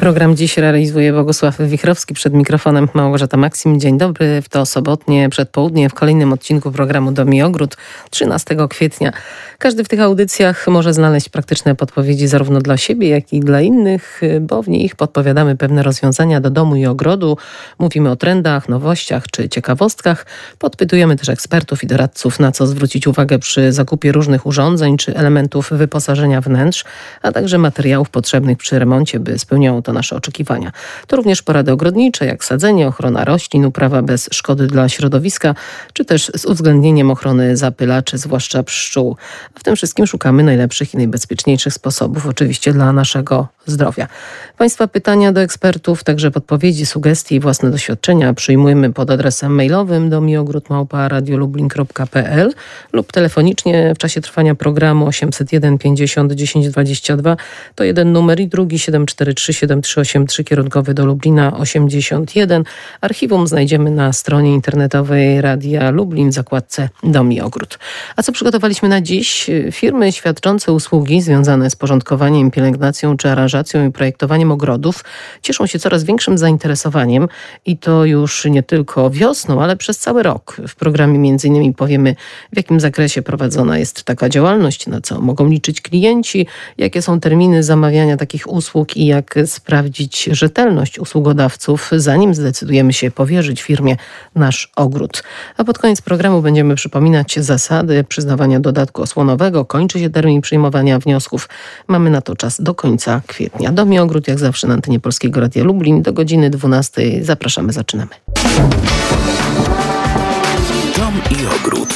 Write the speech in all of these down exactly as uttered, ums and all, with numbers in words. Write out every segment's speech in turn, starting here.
Program dziś realizuje Bogusław Wichrowski, przed mikrofonem Małgorzata Maksim. Dzień dobry, w to sobotnie przedpołudnie w kolejnym odcinku programu Dom i Ogród trzynastego kwietnia. Każdy w tych audycjach może znaleźć praktyczne podpowiedzi zarówno dla siebie, jak i dla innych, bo w nich podpowiadamy pewne rozwiązania do domu i ogrodu. Mówimy o trendach, nowościach czy ciekawostkach. Podpytujemy też ekspertów i doradców, na co zwrócić uwagę przy zakupie różnych urządzeń czy elementów wyposażenia wnętrz, a także materiałów potrzebnych przy remoncie, by spełniało to nasze oczekiwania. To również porady ogrodnicze, jak sadzenie, ochrona roślin, uprawa bez szkody dla środowiska, czy też z uwzględnieniem ochrony zapylaczy, zwłaszcza pszczół. W tym wszystkim szukamy najlepszych i najbezpieczniejszych sposobów, oczywiście dla naszego zdrowia. Państwa pytania do ekspertów, także podpowiedzi, sugestie i własne doświadczenia przyjmujemy pod adresem mailowym domiogród małpa radiolublin kropka p l lub telefonicznie w czasie trwania programu osiemset jeden pięćdziesiąt dziesięć dwadzieścia dwa. To jeden numer i drugi siedem cztery trzy siedem trzy osiem trzy kierunkowy do Lublina osiemdziesiąt jeden. Archiwum znajdziemy na stronie internetowej Radia Lublin w zakładce Dom i Ogród. A co przygotowaliśmy na dziś? Firmy świadczące usługi związane z porządkowaniem, pielęgnacją czy aranżacją i projektowaniem ogrodów cieszą się coraz większym zainteresowaniem i to już nie tylko wiosną, ale przez cały rok. W programie między innymi powiemy, w jakim zakresie prowadzona jest taka działalność, na co mogą liczyć klienci, jakie są terminy zamawiania takich usług i jak sprawdzić rzetelność usługodawców, zanim zdecydujemy się powierzyć firmie nasz ogród. A pod koniec programu będziemy przypominać zasady przyznawania dodatku osłonowego. Kończy się termin przyjmowania wniosków. Mamy na to czas do końca kwietnia. Dom i Ogród jak zawsze na antenie Polskiego Radia Lublin do godziny dwunastej. Zapraszamy, zaczynamy. Dom i Ogród.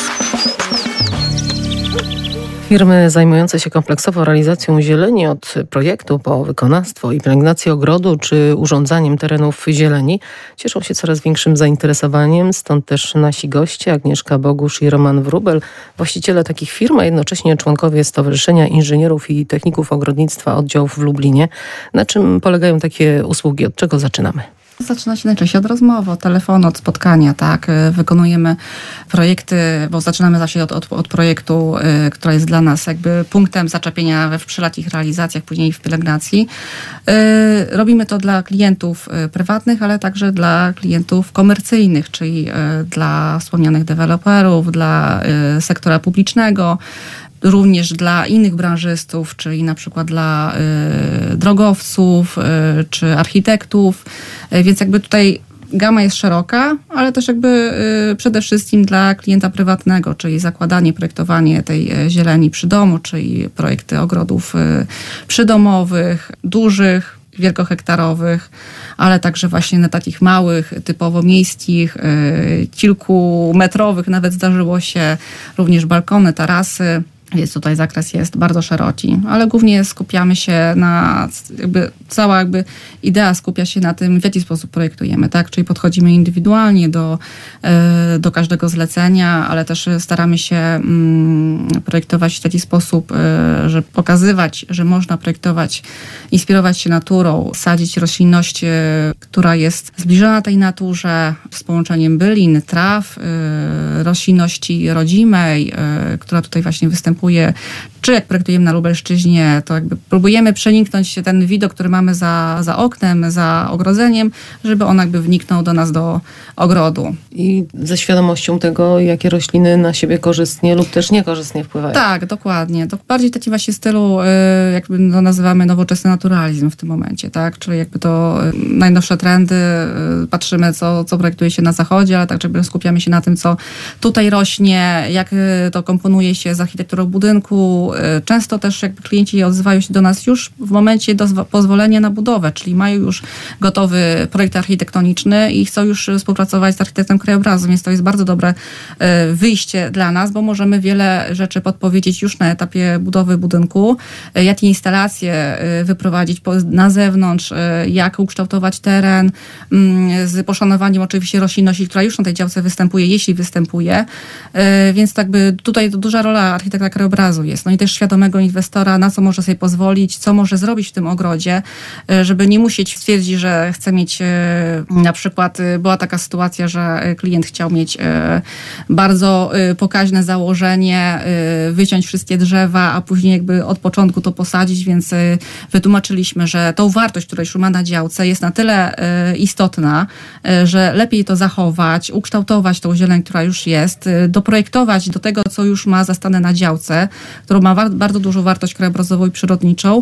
Firmy zajmujące się kompleksowo realizacją zieleni od projektu po wykonawstwo i pielęgnację ogrodu czy urządzaniem terenów zieleni cieszą się coraz większym zainteresowaniem. Stąd też nasi goście Agnieszka Bogusz i Roman Wróbel, właściciele takich firm, a jednocześnie członkowie Stowarzyszenia Inżynierów i Techników Ogrodnictwa oddziałów w Lublinie. Na czym polegają takie usługi? Od czego zaczynamy? Zaczyna się najczęściej od rozmowy, od telefonu, od spotkania, tak. Wykonujemy projekty, bo zaczynamy zawsze od, od, od projektu, y, który jest dla nas jakby punktem zaczepienia we wszelakich realizacjach, później w pielęgnacji. Y, robimy to dla klientów y, prywatnych, ale także dla klientów komercyjnych, czyli y, dla wspomnianych deweloperów, dla y, sektora publicznego, również dla innych branżystów, czyli na przykład dla y, drogowców, y, czy architektów, y, więc jakby tutaj gama jest szeroka, ale też jakby y, przede wszystkim dla klienta prywatnego, czyli zakładanie, projektowanie tej y, zieleni przy domu, czyli projekty ogrodów y, przydomowych, dużych, wielkohektarowych, ale także właśnie na takich małych, typowo miejskich, y, kilkumetrowych nawet zdarzyło się również balkony, tarasy. Więc tutaj zakres jest bardzo szeroki, ale głównie skupiamy się na, jakby cała jakby idea skupia się na tym, w jaki sposób projektujemy, tak? Czyli podchodzimy indywidualnie do, do każdego zlecenia, ale też staramy się mm, projektować w taki sposób, że pokazywać, że można projektować, inspirować się naturą, sadzić roślinność, która jest zbliżona tej naturze, z połączeniem bylin, traw, roślinności rodzimej, która tutaj właśnie występuje. Czy jak projektujemy na Lubelszczyźnie, to jakby próbujemy przeniknąć się ten widok, który mamy za, za oknem, za ogrodzeniem, żeby on jakby wniknął do nas do ogrodu. I ze świadomością tego, jakie rośliny na siebie korzystnie lub też niekorzystnie wpływają. Tak, dokładnie. To bardziej taki właśnie stylu, jakby to nazywamy nowoczesny naturalizm w tym momencie, tak? Czyli jakby to najnowsze trendy, patrzymy co, co projektuje się na zachodzie, ale tak jakby skupiamy się na tym, co tutaj rośnie, jak to komponuje się z architekturą budynku. Często też jakby klienci odzywają się do nas już w momencie do pozwolenia na budowę, czyli mają już gotowy projekt architektoniczny i chcą już współpracować z architektem krajobrazu, więc to jest bardzo dobre wyjście dla nas, bo możemy wiele rzeczy podpowiedzieć już na etapie budowy budynku, jakie instalacje wyprowadzić na zewnątrz, jak ukształtować teren, z poszanowaniem oczywiście roślinności, która już na tej działce występuje, jeśli występuje, więc tak by tutaj duża rola architekta krajobrazu jest. No i też świadomego inwestora, na co może sobie pozwolić, co może zrobić w tym ogrodzie, żeby nie musieć stwierdzić, że chce mieć, na przykład była taka sytuacja, że klient chciał mieć bardzo pokaźne założenie, wyciąć wszystkie drzewa, a później jakby od początku to posadzić, więc wytłumaczyliśmy, że tą wartość, która już ma na działce, jest na tyle istotna, że lepiej to zachować, ukształtować tą zieleń, która już jest, doprojektować do tego, co już ma zastane na działce, którą ma wa- bardzo dużą wartość krajobrazową i przyrodniczą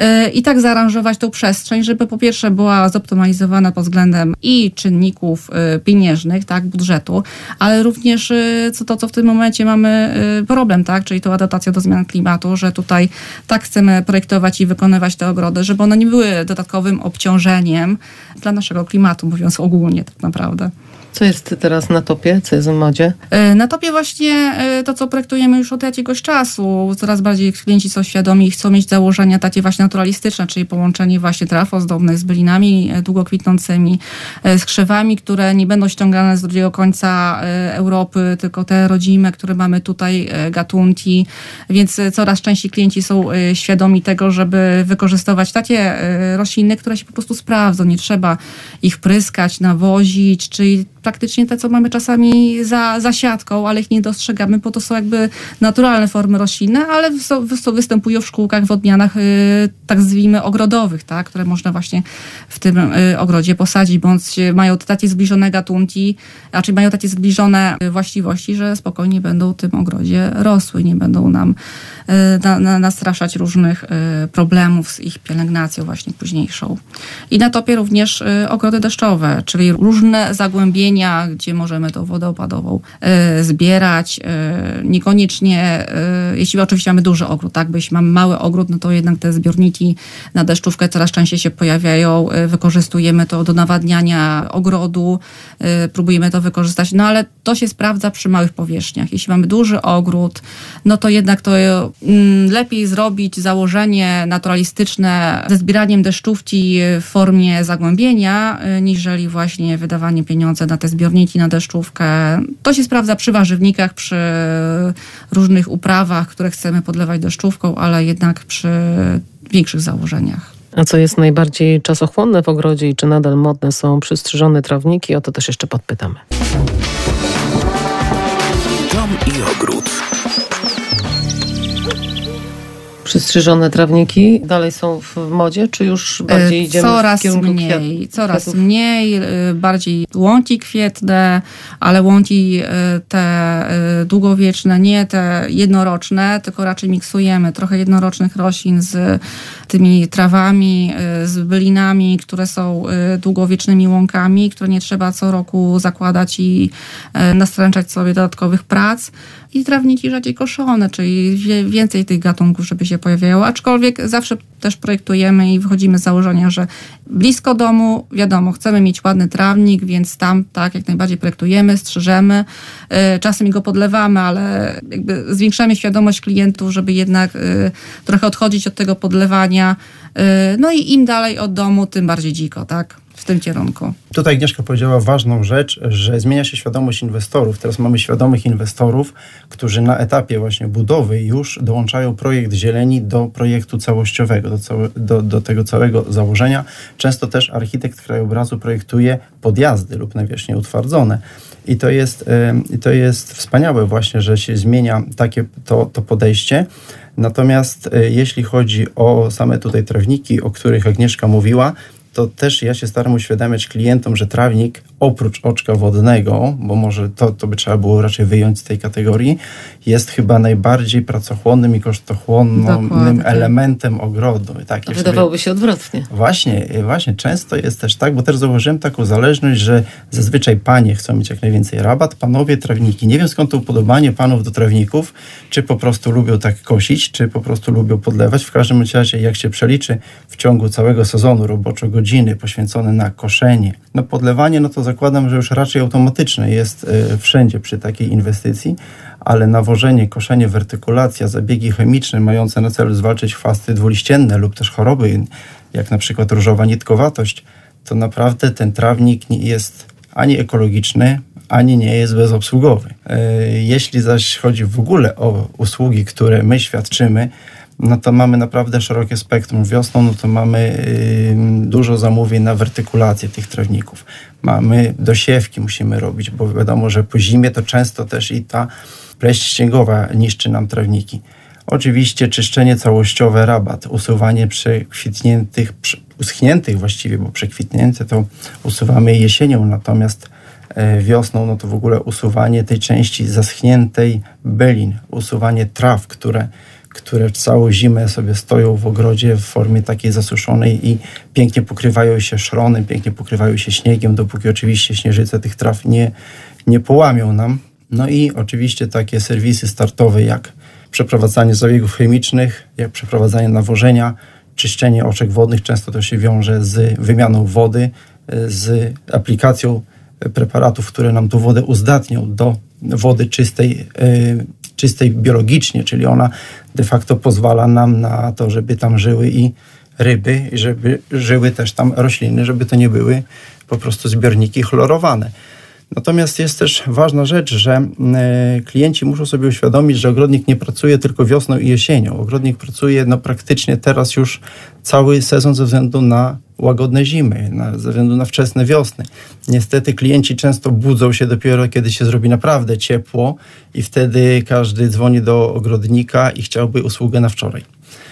i tak zaaranżować tą przestrzeń, żeby po pierwsze była zoptymalizowana pod względem i czynników pieniężnych, tak, budżetu, ale również co to, co w tym momencie mamy problem, tak, czyli tą adaptację do zmian klimatu, że tutaj tak chcemy projektować i wykonywać te ogrody, żeby one nie były dodatkowym obciążeniem dla naszego klimatu, mówiąc ogólnie tak naprawdę. Co jest teraz na topie? Co jest w modzie? Na topie właśnie to, co projektujemy już od jakiegoś czasu. Coraz bardziej klienci są świadomi i chcą mieć założenia takie właśnie naturalistyczne, czyli połączenie właśnie traw ozdobnych z bylinami długo kwitnącymi, z krzewami, które nie będą ściągane z drugiego końca Europy, tylko te rodzime, które mamy tutaj, gatunki. Więc coraz częściej klienci są świadomi tego, żeby wykorzystywać takie rośliny, które się po prostu sprawdzą. Nie trzeba ich pryskać, nawozić, czyli praktycznie te, co mamy czasami za, za siatką, ale ich nie dostrzegamy, bo to są jakby naturalne formy roślinne, ale wy, występują w szkółkach, w odmianach y, tak zwijmy ogrodowych, tak, które można właśnie w tym y, ogrodzie posadzić, bądź mają takie zbliżone gatunki, raczej mają takie zbliżone właściwości, że spokojnie będą w tym ogrodzie rosły, nie będą nam y, na, na, nastraszać różnych y, problemów z ich pielęgnacją właśnie późniejszą. I na topie również y, ogrody deszczowe, czyli różne zagłębienia, gdzie możemy tą wodę opadową y, zbierać. Y, niekoniecznie, y, jeśli oczywiście mamy duży ogród, tak, bo jeśli mamy mały ogród, no to jednak te zbiorniki na deszczówkę coraz częściej się pojawiają. Y, wykorzystujemy to do nawadniania ogrodu, y, próbujemy to wykorzystać, no ale to się sprawdza przy małych powierzchniach. Jeśli mamy duży ogród, no to jednak to y, lepiej zrobić założenie naturalistyczne ze zbieraniem deszczówki w formie zagłębienia, y, niżeli właśnie wydawanie pieniądze na te zbiorniki, na deszczówkę. To się sprawdza przy warzywnikach, przy różnych uprawach, które chcemy podlewać deszczówką, ale jednak przy większych założeniach. A co jest najbardziej czasochłonne w ogrodzie i czy nadal modne są przystrzyżone trawniki? O to też jeszcze podpytamy. Dom i ogród. Przystrzyżone trawniki dalej są w modzie, czy już bardziej idziemy coraz w kierunku mniej, kwiat, coraz kwiatów? mniej, bardziej łąki kwietne, ale łąki te długowieczne, nie te jednoroczne, tylko raczej miksujemy trochę jednorocznych roślin z tymi trawami, z bylinami, które są długowiecznymi łąkami, które nie trzeba co roku zakładać i nastręczać sobie dodatkowych prac. I trawniki rzadziej koszone, czyli więcej tych gatunków, żeby się pojawiało. Aczkolwiek zawsze też projektujemy i wychodzimy z założenia, że blisko domu, wiadomo, chcemy mieć ładny trawnik, więc tam tak jak najbardziej projektujemy, strzyżemy. Czasem go podlewamy, ale jakby zwiększamy świadomość klientów, żeby jednak trochę odchodzić od tego podlewania. No i im dalej od domu, tym bardziej dziko, tak? W tym kierunku. Tutaj Agnieszka powiedziała ważną rzecz, że zmienia się świadomość inwestorów. Teraz mamy świadomych inwestorów, którzy na etapie właśnie budowy już dołączają projekt zieleni do projektu całościowego, do, całe, do, do tego całego założenia. Często też architekt krajobrazu projektuje podjazdy lub nawierzchnie utwardzone. I to jest, yy, to jest wspaniałe właśnie, że się zmienia takie to, to podejście. Natomiast yy, jeśli chodzi o same tutaj trawniki, o których Agnieszka mówiła, to też ja się staram uświadamiać klientom, że trawnik oprócz oczka wodnego, bo może to, to by trzeba było raczej wyjąć z tej kategorii, jest chyba najbardziej pracochłonnym i kosztochłonnym Dokładnie. elementem ogrodu. Tak, to wydawałoby się odwrotnie. Właśnie, właśnie. Często jest też tak, bo też zauważyłem taką zależność, że zazwyczaj panie chcą mieć jak najwięcej rabat, panowie trawniki. Nie wiem skąd to upodobanie panów do trawników, czy po prostu lubią tak kosić, czy po prostu lubią podlewać. W każdym razie, jak się przeliczy w ciągu całego sezonu roboczo godziny poświęcone na koszenie, no podlewanie, no to zakładam, że już raczej automatyczne jest y, wszędzie przy takiej inwestycji, ale nawożenie, koszenie, wertykulacja, zabiegi chemiczne mające na celu zwalczyć chwasty dwuliścienne lub też choroby, jak na przykład różowa nitkowatość, to naprawdę ten trawnik nie jest ani ekologiczny, ani nie jest bezobsługowy. Jeśli zaś chodzi w ogóle o usługi, które my świadczymy, no to mamy naprawdę szerokie spektrum. Wiosną no to mamy dużo zamówień na wertykulację tych trawników. Mamy dosiewki musimy robić, bo wiadomo, że po zimie to często też i ta pleść śniegowa niszczy nam trawniki. Oczywiście czyszczenie całościowe, rabat, usuwanie przekwitniętych, uschniętych właściwie, bo przekwitnięte to usuwamy jesienią, natomiast wiosną no to w ogóle usuwanie tej części zaschniętej bylin, usuwanie traw, które, które całą zimę sobie stoją w ogrodzie w formie takiej zasuszonej i pięknie pokrywają się szronem, pięknie pokrywają się śniegiem, dopóki oczywiście śnieżyce tych traw nie, nie połamią nam. No i oczywiście takie serwisy startowe jak przeprowadzanie zabiegów chemicznych, jak przeprowadzanie nawożenia, czyszczenie oczek wodnych, często to się wiąże z wymianą wody, z aplikacją preparatów, które nam tą wodę uzdatnią do wody czystej, czystej biologicznie, czyli ona de facto pozwala nam na to, żeby tam żyły i ryby, i żeby żyły też tam rośliny, żeby to nie były po prostu zbiorniki chlorowane. Natomiast jest też ważna rzecz, że klienci muszą sobie uświadomić, że ogrodnik nie pracuje tylko wiosną i jesienią. Ogrodnik pracuje no, praktycznie teraz już cały sezon ze względu na łagodne zimy, na, ze względu na wczesne wiosny. Niestety klienci często budzą się dopiero, kiedy się zrobi naprawdę ciepło i wtedy każdy dzwoni do ogrodnika i chciałby usługę na wczoraj.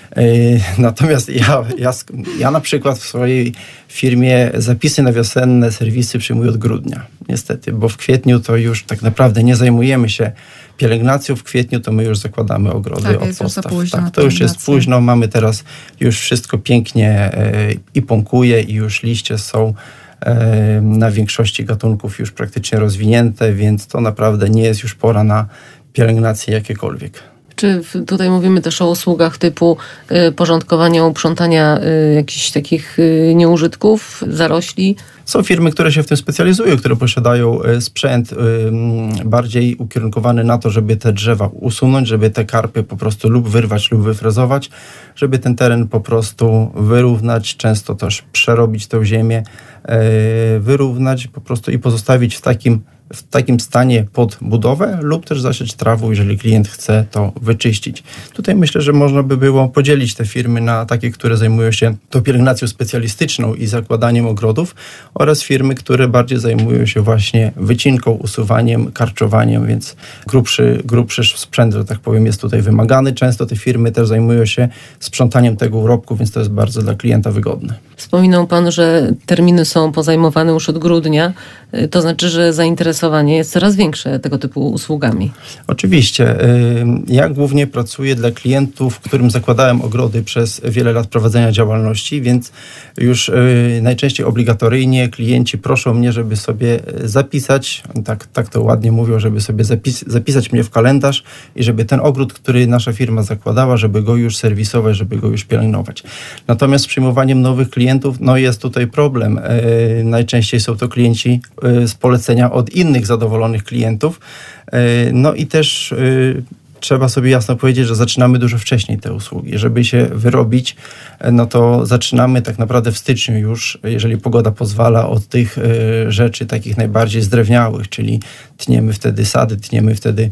Natomiast ja, ja, ja na przykład w swojej firmie zapisy na wiosenne serwisy przyjmuję od grudnia, niestety, bo w kwietniu to już tak naprawdę nie zajmujemy się pielęgnacją, w kwietniu to my już zakładamy ogrody tak, od jest podstaw. późno, tak, to już jest późno, mamy teraz już wszystko pięknie y, i pompuje i już liście są y, na większości gatunków już praktycznie rozwinięte, więc to naprawdę nie jest już pora na pielęgnację jakiekolwiek. Czy tutaj mówimy też o usługach typu y, porządkowania, uprzątania y, jakichś takich y, nieużytków, zarośli? Są firmy, które się w tym specjalizują, które posiadają sprzęt y, bardziej ukierunkowany na to, żeby te drzewa usunąć, żeby te karpy po prostu lub wyrwać, lub wyfrezować, żeby ten teren po prostu wyrównać, często też przerobić tę ziemię, y, wyrównać po prostu i pozostawić w takim w takim stanie pod budowę lub też zasiać trawą, jeżeli klient chce to wyczyścić. Tutaj myślę, że można by było podzielić te firmy na takie, które zajmują się tą pielęgnacją specjalistyczną i zakładaniem ogrodów oraz firmy, które bardziej zajmują się właśnie wycinką, usuwaniem, karczowaniem, więc grubszy, grubszy sprzęt, że tak powiem, jest tutaj wymagany. Często te firmy też zajmują się sprzątaniem tego urobku, więc to jest bardzo dla klienta wygodne. Wspominał Pan, że terminy są pozajmowane już od grudnia. To znaczy, że zainteresowanie jest coraz większe tego typu usługami. Oczywiście. Ja głównie pracuję dla klientów, którym zakładałem ogrody przez wiele lat prowadzenia działalności, więc już najczęściej obligatoryjnie klienci proszą mnie, żeby sobie zapisać, tak, tak to ładnie mówią, żeby sobie zapis, zapisać mnie w kalendarz i żeby ten ogród, który nasza firma zakładała, żeby go już serwisować, żeby go już pielęgnować. Natomiast z przyjmowaniem nowych klientów, no jest tutaj problem. Najczęściej są to klienci z polecenia od innych zadowolonych klientów. No i też trzeba sobie jasno powiedzieć, że zaczynamy dużo wcześniej te usługi. Żeby się wyrobić, no to zaczynamy tak naprawdę w styczniu już, jeżeli pogoda pozwala, od tych rzeczy takich najbardziej zdrewniałych, czyli tniemy wtedy sady, tniemy wtedy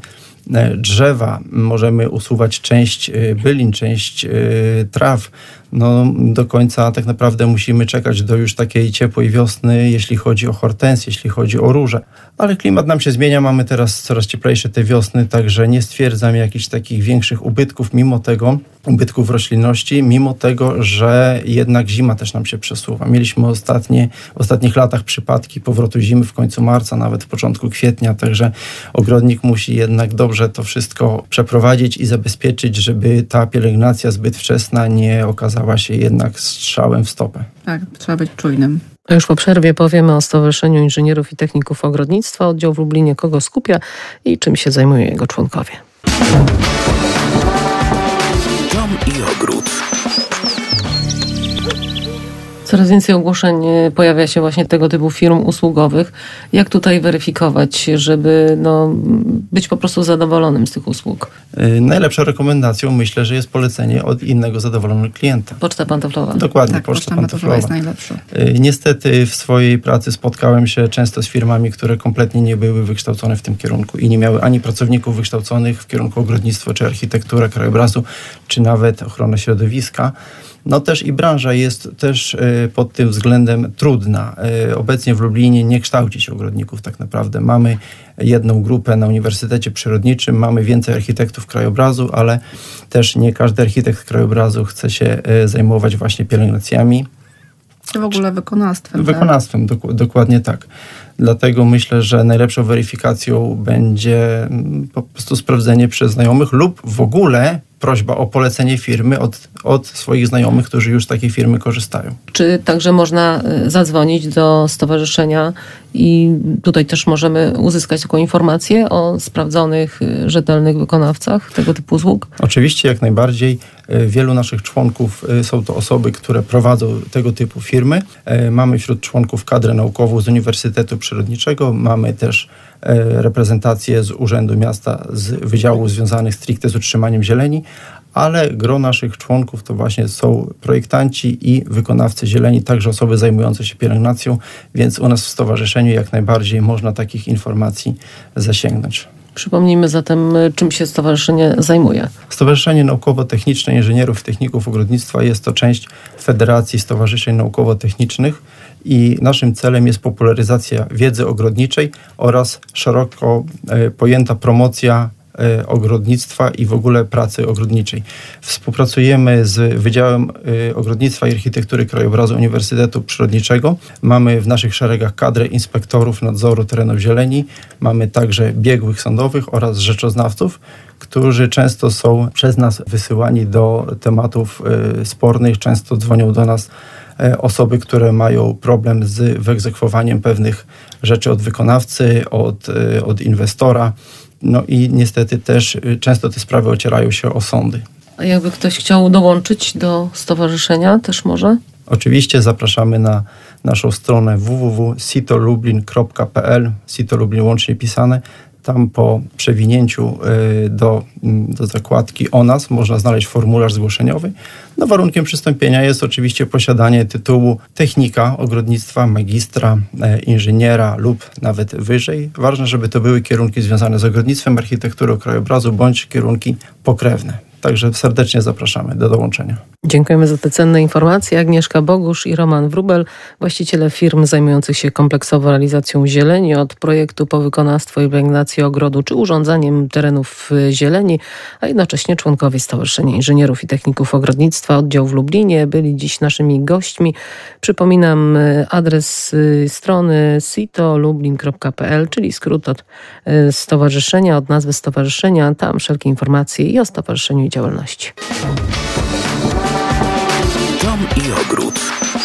drzewa, możemy usuwać część bylin, część traw. No, do końca tak naprawdę musimy czekać do już takiej ciepłej wiosny, jeśli chodzi o hortensję, jeśli chodzi o róże. Ale klimat nam się zmienia, mamy teraz coraz cieplejsze te wiosny, także nie stwierdzam jakichś takich większych ubytków, mimo tego, ubytków roślinności, mimo tego, że jednak zima też nam się przesuwa. Mieliśmy ostatnie, w ostatnich latach przypadki powrotu zimy w końcu marca, nawet w początku kwietnia, także ogrodnik musi jednak dobrze to wszystko przeprowadzić i zabezpieczyć, żeby ta pielęgnacja zbyt wczesna nie okazała się jednak strzałem w stopę. Tak, trzeba być czujnym. A już po przerwie powiemy o Stowarzyszeniu Inżynierów i Techników Ogrodnictwa. Oddział w Lublinie kogo skupia i czym się zajmują jego członkowie. Dom i ogród. Coraz więcej ogłoszeń pojawia się właśnie tego typu firm usługowych. Jak tutaj weryfikować, żeby no, być po prostu zadowolonym z tych usług? Najlepszą rekomendacją myślę, że jest polecenie od innego zadowolonego klienta. Poczta pantoflowa. Dokładnie, tak, poczta, poczta pantoflowa jest najlepsza. Niestety w swojej pracy spotkałem się często z firmami, które kompletnie nie były wykształcone w tym kierunku i nie miały ani pracowników wykształconych w kierunku ogrodnictwa, czy architektura, krajobrazu, czy nawet ochrona środowiska. No też i branża jest też pod tym względem trudna. Obecnie w Lublinie nie kształci się ogrodników tak naprawdę. Mamy jedną grupę na Uniwersytecie Przyrodniczym, mamy więcej architektów krajobrazu, ale też nie każdy architekt krajobrazu chce się zajmować właśnie pielęgnacjami. Czy w ogóle wykonawstwem. Wykonawstwem, tak? dok- dokładnie tak. Dlatego myślę, że najlepszą weryfikacją będzie po prostu sprawdzenie przez znajomych lub w ogóle prośba o polecenie firmy od, od swoich znajomych, którzy już z takiej firmy korzystają. Czy także można zadzwonić do stowarzyszenia i tutaj też możemy uzyskać taką informację o sprawdzonych, rzetelnych wykonawcach tego typu usług? Oczywiście, jak najbardziej. Wielu naszych członków są to osoby, które prowadzą tego typu firmy. Mamy wśród członków kadrę naukową z Uniwersytetu Przyrodniczego, mamy też reprezentację z Urzędu Miasta, z wydziałów związanych stricte z utrzymaniem zieleni, ale gro naszych członków to właśnie są projektanci i wykonawcy zieleni, także osoby zajmujące się pielęgnacją, więc u nas w stowarzyszeniu jak najbardziej można takich informacji zasięgnąć. Przypomnijmy zatem, czym się stowarzyszenie zajmuje. Stowarzyszenie Naukowo-Techniczne Inżynierów i Techników Ogrodnictwa jest to część Federacji Stowarzyszeń Naukowo-Technicznych i naszym celem jest popularyzacja wiedzy ogrodniczej oraz szeroko pojęta promocja ogrodnictwa i w ogóle pracy ogrodniczej. Współpracujemy z Wydziałem Ogrodnictwa i Architektury Krajobrazu Uniwersytetu Przyrodniczego. Mamy w naszych szeregach kadrę inspektorów nadzoru terenów zieleni. Mamy także biegłych sądowych oraz rzeczoznawców, którzy często są przez nas wysyłani do tematów spornych. Często dzwonią do nas osoby, które mają problem z wyegzekwowaniem pewnych rzeczy od wykonawcy, od, od inwestora. No i niestety też często te sprawy ocierają się o sądy. A jakby ktoś chciał dołączyć do stowarzyszenia, też może? Oczywiście zapraszamy na naszą stronę w w w kropka sito lublin kropka p l, Sito Lublin łącznie pisane. Tam po przewinięciu do, do zakładki o nas można znaleźć formularz zgłoszeniowy. No, warunkiem przystąpienia jest oczywiście posiadanie tytułu technika ogrodnictwa, magistra, inżyniera lub nawet wyżej. Ważne, żeby to były kierunki związane z ogrodnictwem, architekturą krajobrazu bądź kierunki pokrewne. Także serdecznie zapraszamy do dołączenia. Dziękujemy za te cenne informacje. Agnieszka Bogusz i Roman Wróbel, właściciele firm zajmujących się kompleksowo realizacją zieleni, od projektu po wykonawstwo i pielęgnację ogrodu czy urządzaniem terenów zieleni, a jednocześnie członkowie Stowarzyszenia Inżynierów i Techników Ogrodnictwa oddział w Lublinie byli dziś naszymi gośćmi. Przypominam adres strony sito lublin kropka p l, czyli skrót od stowarzyszenia, od nazwy stowarzyszenia. Tam wszelkie informacje i o stowarzyszeniu i działalności. Dom i ogród.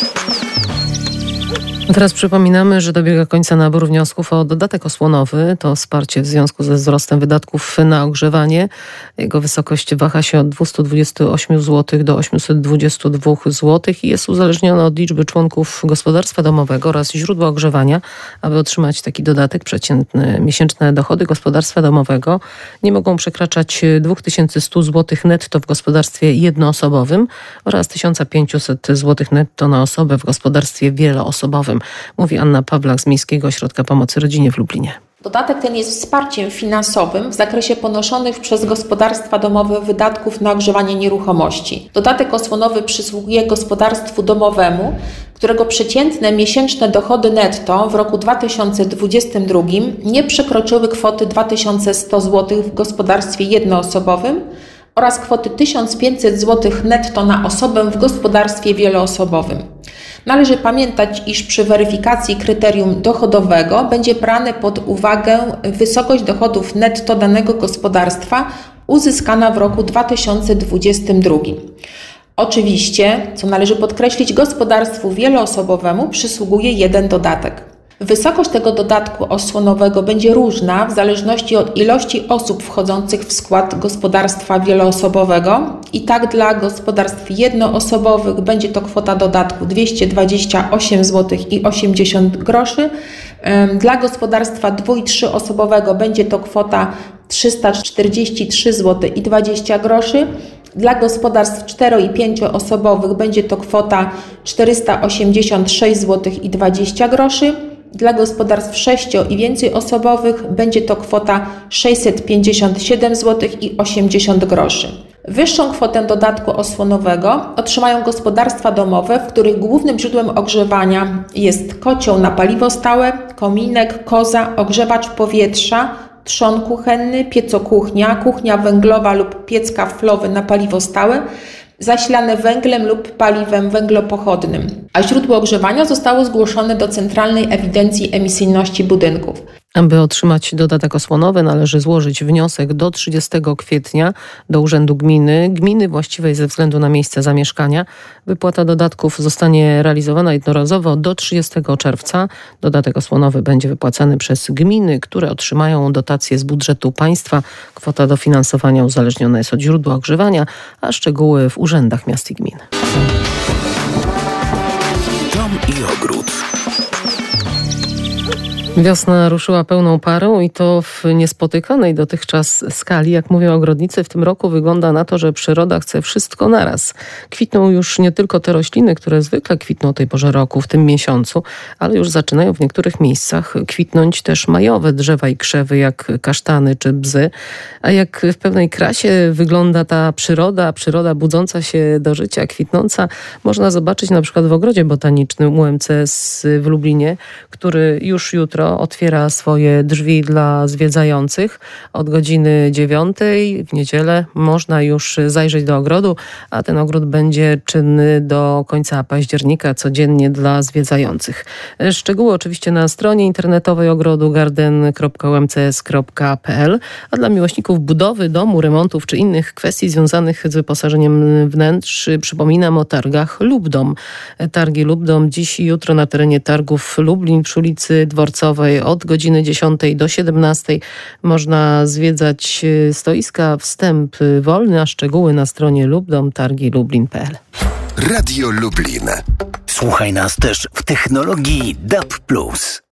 Teraz przypominamy, że dobiega końca nabór wniosków o dodatek osłonowy. To wsparcie w związku ze wzrostem wydatków na ogrzewanie. Jego wysokość waha się od dwieście dwadzieścia osiem złotych do osiemset dwadzieścia dwa złotych i jest uzależniona od liczby członków gospodarstwa domowego oraz źródła ogrzewania. Aby otrzymać taki dodatek, przeciętne miesięczne dochody gospodarstwa domowego nie mogą przekraczać dwa tysiące sto złotych netto w gospodarstwie jednoosobowym oraz tysiąc pięćset złotych netto na osobę w gospodarstwie wieloosobowym, mówi Anna Pawlak z Miejskiego Ośrodka Pomocy Rodzinie w Lublinie. Dodatek ten jest wsparciem finansowym w zakresie ponoszonych przez gospodarstwa domowe wydatków na ogrzewanie nieruchomości. Dodatek osłonowy przysługuje gospodarstwu domowemu, którego przeciętne miesięczne dochody netto w roku dwa tysiące dwudziestym drugim nie przekroczyły kwoty dwa tysiące sto złotych w gospodarstwie jednoosobowym oraz kwoty tysiąc pięćset złotych netto na osobę w gospodarstwie wieloosobowym. Należy pamiętać, iż przy weryfikacji kryterium dochodowego będzie brane pod uwagę wysokość dochodów netto danego gospodarstwa uzyskana w roku dwa tysiące dwudziestym drugim. Oczywiście, co należy podkreślić, gospodarstwu wieloosobowemu przysługuje jeden dodatek. Wysokość tego dodatku osłonowego będzie różna w zależności od ilości osób wchodzących w skład gospodarstwa wieloosobowego. I tak dla gospodarstw jednoosobowych będzie to kwota dodatku dwieście dwadzieścia osiem złotych i osiemdziesiąt groszy. Dla gospodarstwa dwu- i trzyosobowego będzie to kwota trzysta czterdzieści trzy złote i dwadzieścia groszy. Dla gospodarstw cztero- i pięcioosobowych będzie to kwota czterysta osiemdziesiąt sześć złotych i dwadzieścia groszy. Dla gospodarstw sześcio- i więcej osobowych będzie to kwota sześćset pięćdziesiąt siedem złotych i osiemdziesiąt groszy. Wyższą kwotę dodatku osłonowego otrzymają gospodarstwa domowe, w których głównym źródłem ogrzewania jest kocioł na paliwo stałe, kominek, koza, ogrzewacz powietrza, trzon kuchenny, piecokuchnia, kuchnia węglowa lub piec kaflowy na paliwo stałe, zasilane węglem lub paliwem węglopochodnym, a źródło ogrzewania zostało zgłoszone do Centralnej Ewidencji Emisyjności Budynków. Aby otrzymać dodatek osłonowy, należy złożyć wniosek do trzydziestego kwietnia do Urzędu Gminy, gminy właściwej ze względu na miejsce zamieszkania. Wypłata dodatków zostanie realizowana jednorazowo do trzydziestego czerwca. Dodatek osłonowy będzie wypłacany przez gminy, które otrzymają dotacje z budżetu państwa. Kwota dofinansowania uzależniona jest od źródła ogrzewania, a szczegóły w urzędach miast i gmin. Dom i ogród. Wiosna ruszyła pełną parą i to w niespotykanej dotychczas skali. Jak mówią ogrodnicy, w tym roku wygląda na to, że przyroda chce wszystko naraz. Kwitną już nie tylko te rośliny, które zwykle kwitną o tej porze roku, w tym miesiącu, ale już zaczynają w niektórych miejscach kwitnąć też majowe drzewa i krzewy, jak kasztany czy bzy. A jak w pełnej krasie wygląda ta przyroda, przyroda budząca się do życia, kwitnąca, można zobaczyć na przykład w ogrodzie botanicznym U M C S w Lublinie, który już jutro otwiera swoje drzwi dla zwiedzających. Od godziny dziewiątej w niedzielę można już zajrzeć do ogrodu, a ten ogród będzie czynny do końca października codziennie dla zwiedzających. Szczegóły oczywiście na stronie internetowej ogrodu garden kropka u m c s kropka p l, a dla miłośników budowy, domu, remontów czy innych kwestii związanych z wyposażeniem wnętrz przypominam o targach Lubdom. Targi Lubdom dziś i jutro na terenie targów Lublin przy ulicy Dworcowej od godziny dziesiątej do siedemnastej można zwiedzać stoiska. Wstęp wolny, a szczegóły na stronie lubdom targi lublin kropka p l. Radio Lublin. Słuchaj nas też w technologii D A B plus.